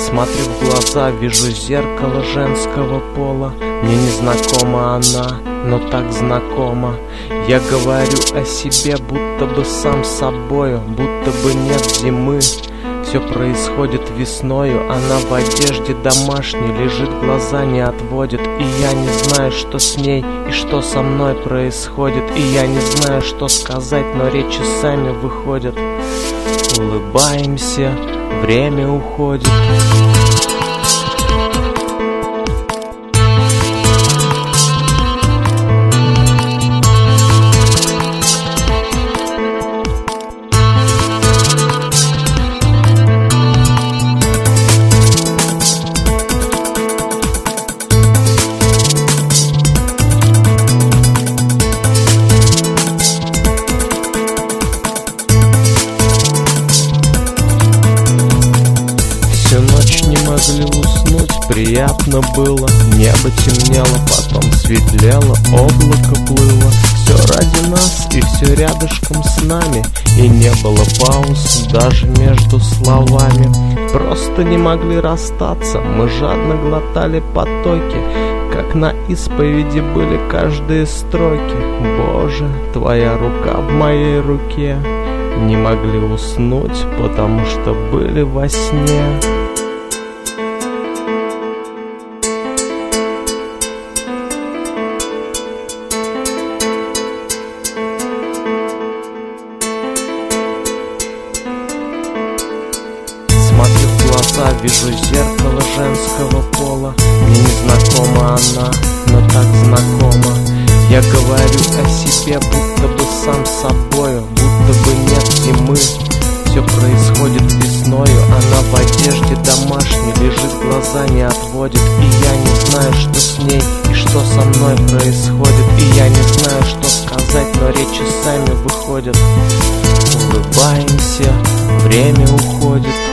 Смотрю в глаза, вижу зеркало женского пола. Мне незнакома она, но так знакома. Я говорю о себе, будто бы сам собою, будто бы нет зимы. Все происходит весною, она в одежде домашней лежит, глаза не отводит. И я не знаю, что с ней и что со мной происходит. И я не знаю, что сказать, но речи сами выходят. Улыбаемся, время уходит. Всю ночь не могли уснуть, приятно было. Небо темнело, потом светлело, облако плыло. Все ради нас и все рядышком с нами. И не было пауз даже между словами. Просто не могли расстаться, мы жадно глотали потоки. Как на исповеди были каждые строки. Боже, твоя рука в моей руке. Не могли уснуть, потому что были во сне. Смотрю в глаза, вижу зеркало женского пола. Мне незнакома она, но так знакома. Я говорю о себе, будто бы сам собою, будто бы нет зимы. Все происходит весною, она в одежде домашней лежит, глаза не отводит. И я не знаю, что с ней и что со мной происходит. И я не знаю, что сказать, но речи сами выходят. Улыбаемся, время уходит.